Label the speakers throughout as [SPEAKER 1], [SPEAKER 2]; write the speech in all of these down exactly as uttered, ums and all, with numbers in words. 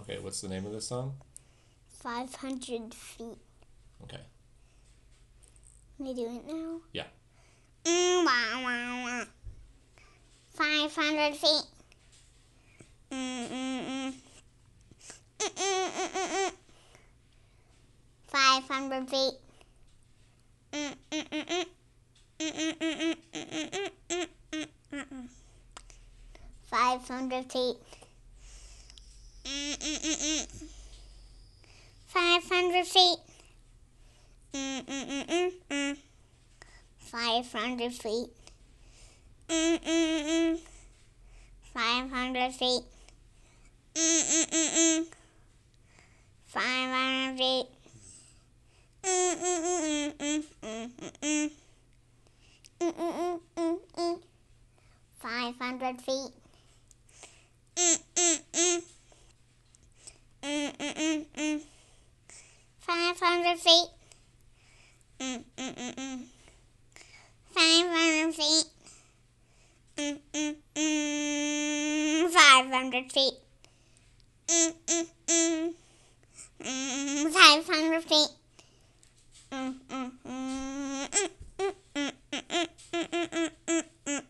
[SPEAKER 1] Okay, what's the name of this song?
[SPEAKER 2] five hundred feet.
[SPEAKER 1] Okay.
[SPEAKER 2] Can I do it now?
[SPEAKER 1] Yeah.
[SPEAKER 2] Mm, wah, wah, wah. five hundred feet. Mm, mm, mm. Mm, mm, mm, mm, mm. five hundred feet. Mm, mm, mm, mm. Mm, mm, mm, mm, mm, mm, mm, mm, mm, mm. five hundred feet. Mm, mm, mm, mm. five hundred feet. Mm, mm, mm, mm, mm. five hundred feet. Mm, mm, mm. five hundred feet. Mm, mm, mm, mm. five hundred feet. Mm, mm, mm, mm, mm, mm, mm. Mm, mm, mm, mm, mm. five hundred feet. Mm, mm, mm. Mm, mm, mm, mm. five hundred feet. Mm, mm, mm, mm. five hundred feet. Mm, mm, mm. five hundred feet. Mm, mm, mm. Mm, five hundred feet. Mm, mm, mm, mm, mm, mm, mm, mm, mm, mm, mm, mm, mm.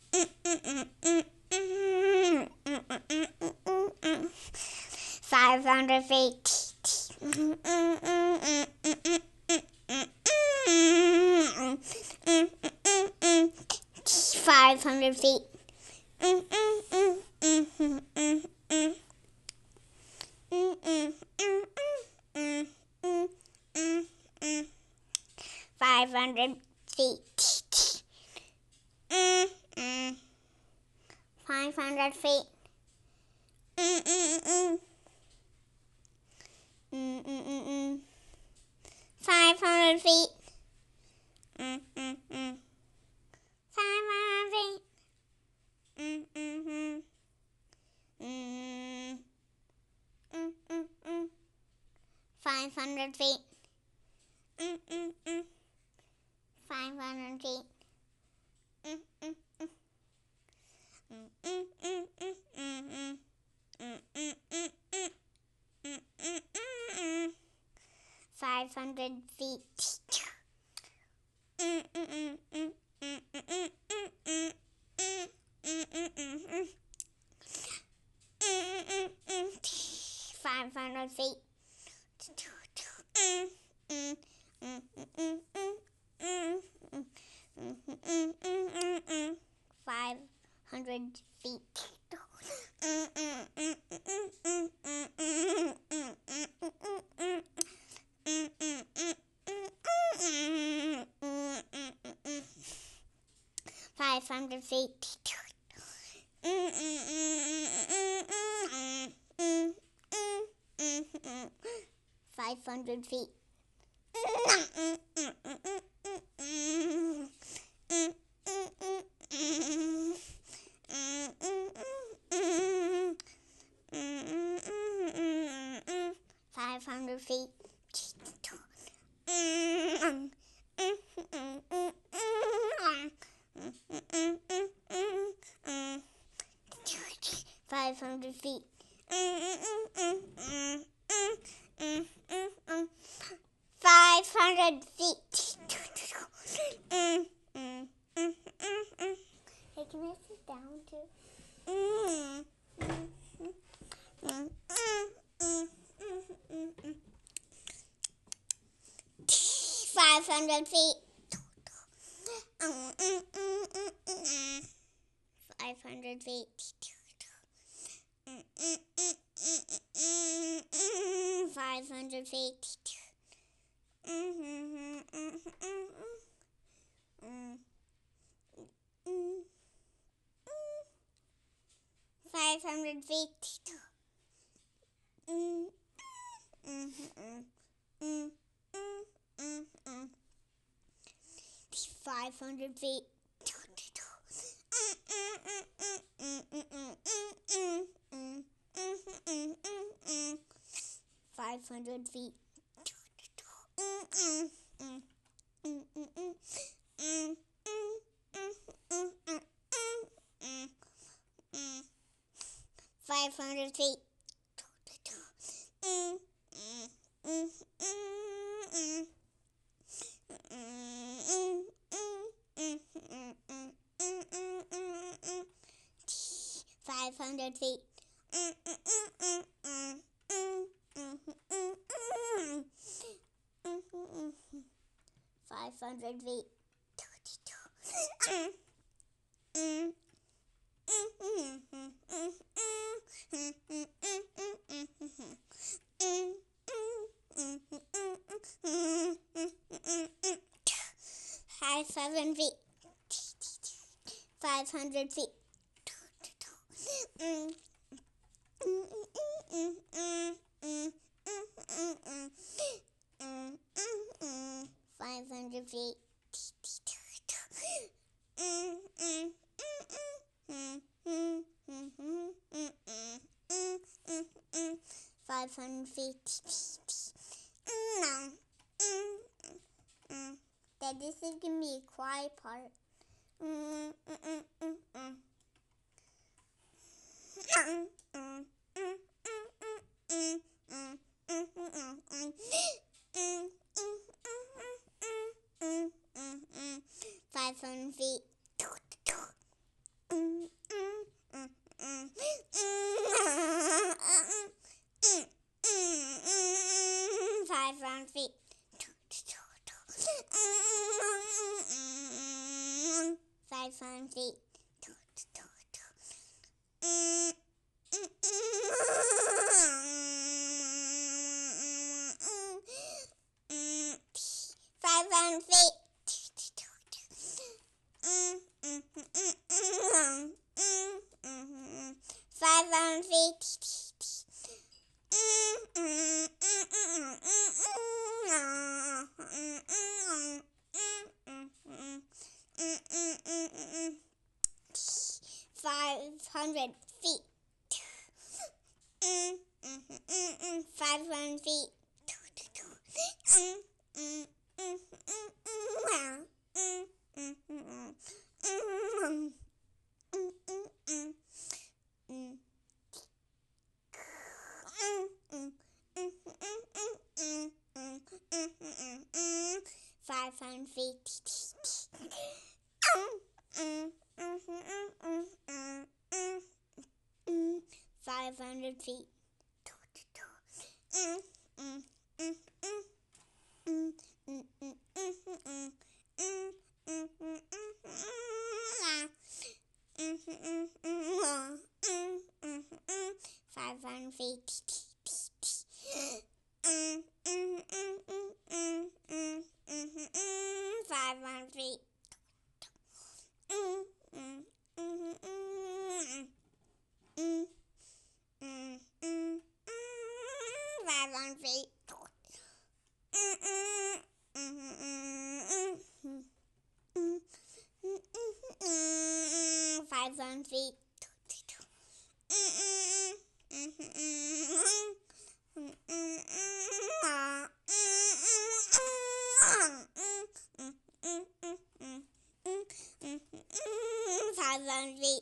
[SPEAKER 2] Five hundred feet. Five hundred feet. Five hundred feet. Five hundred feet. Mm, mm, mm. Mm, mm, mm, mm. Five hundred feet. Mm, mm, mm. Five hundred feet. Mm, mm, mm. Mm, mm, mm, mm. Five hundred feet. Mm, mm, mm. Five hundred feet. Mm, mm, mm. Mm, mm, mm, mm, mm, mm. Mm, mm, mm, mm. Mm, mm, mm, mm. Five hundred feet. Mm, mm, mm, mm, mm, mm, mm, mm, mm. Mm, mm, mm, mm, mm. Mm, mm, mm. Five hundred feet. Mm, mm, mm, mm, mm, mm, mm, mm, mm, mm, mm, mm, mm. Five hundred feet. Mm, mm, mm, mm, mm, mm, mm, mm, mm, mm, mm. Mm, mm, mm, mm, mm, mm, mm, mm, mm. Five hundred feet. Mm, mm, mm, mm, mm, mm, mm, mm, mm. Five hundred feet. Mm, mm, mm, mm, mm, mm. Mm, mm, mm, mm. Mm, mm, mm, mm. Mm, mm, mm, mm, mm. Five hundred feet. Mm, mm, mm, mm, mm. Mm, mm, mm, mm, mm. Five hundred feet. Mm, mm, mm, mm, mm, mm, mm, mm. Five hundred feet. Mm, mm, mm, mm, mm. Hey, can I sit down too? Mm, mm, mm, mm, mm, mm, mm, mm. Five hundred feet. Mm, mm, mm, mm, mm. Five hundred feet. Mm, mm, mm, mm, mm, mm. Five hundred feet. Mm, mm, mm, mm, mm, mm. Five hundred feet. Mm, mm, mm, mm, mm, mm, mm. Five hundred feet. Mm, mm, mm, mm, mm, mm, mm, mm, mm, mm, mm, mm. Five hundred feet. Mm, mm, mm, mm, mm, mm, mm, mm, mm, mm, mm, mm, mm. Five hundred feet. Five hundred feet. Five hundred feet. Five seven feet. Five hundred feet. Five hundred feet. Five hundred feet. That this is gonna be a quiet part. Five hundred feet. Five hundred feet. Five hundred feet. Five hundred feet. Five hundred feet. Five hundred feet. Five hundred feet. Five hundred feet. Five hundred feet. Five hundred feet. Five hundred feet. Five hundred feet. Five hundred feet. Five hundred feet.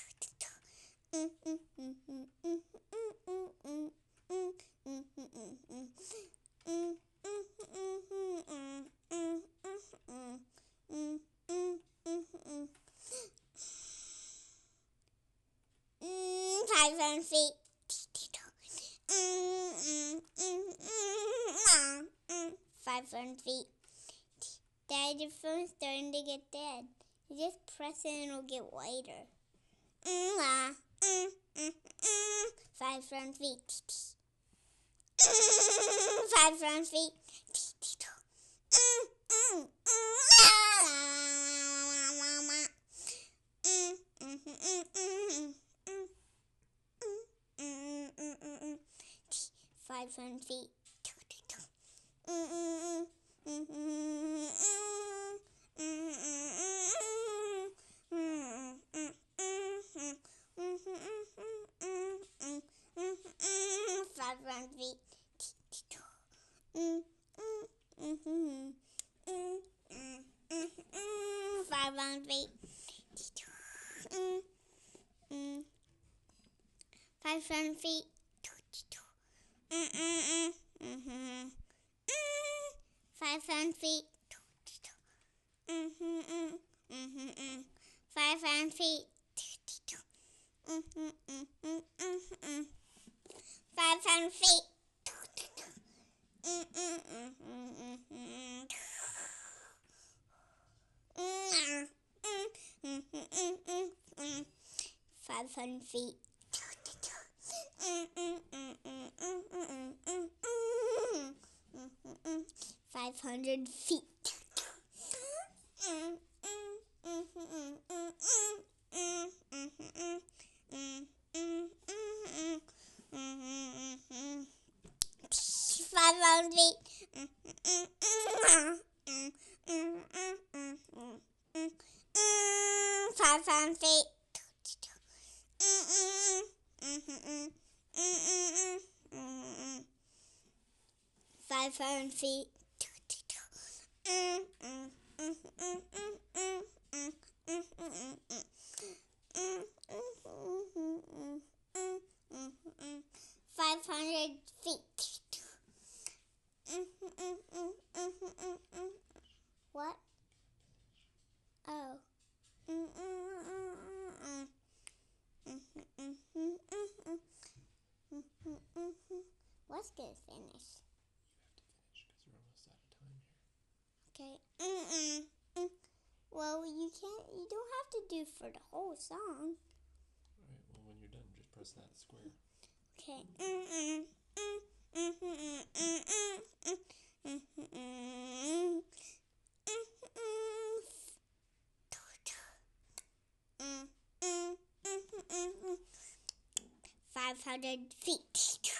[SPEAKER 2] Five hundred feet. Five hundred feet. Dad, your phone's starting to get dead. You just press it and it'll get whiter. Five hundred feet. Five hundred feet. Five hundred feet. Five hundred feet. Five hundred feet. Five hundred feet. Mm, mm, mm, mm-hmm. Mm, five hundred feet. Mm-hmm, mm, mm-hmm, mm. Five hundred feet. Mm-hmm, mm, mm, mm-hmm. Five hundred feet. Mm, mm, mm, mm, mm, mm. Mm, mm, mm, mm, mm. Five hundred feet. Mm, mm, mm, mm, mm, mm, mm, mm, mm, mm, mm. Five hundred feet. Mm, mm, mm, mm, mm, mm, mm, mm, mm, mm, mm, mm, mm, mm. Five hundred feet. Mm, mm, mm, mm, mm, mm, mm, mm, mm, mm. Five hundred feet. Mm, mm, mm, mm, mm, mm, mm, mm. Five hundred feet. Mm, mm, mm, mm, mm, mm, mm, mm, mm, mm. Mm, mm, mm, mm, mm, mm, mm. Five hundred feet. Mm, mm, mm, mm, mm, mm. What? Oh. Mm, mm, mm, mm, mm, mm, mm, mm, mm, mm, mm, mm, mm. What's gonna finish?
[SPEAKER 1] You have to finish because we're almost out of time here.
[SPEAKER 2] Okay. Mm, mm, mm. Well, you can't. You don't have to do for the whole song.
[SPEAKER 1] All right. Well, when you're done, just press that square.
[SPEAKER 2] Okay. Mm, mm, mm, mm, mm, mm, mm, mm, mm, mm, mm, mm, mm, mm, mm, mm. Five hundred feet.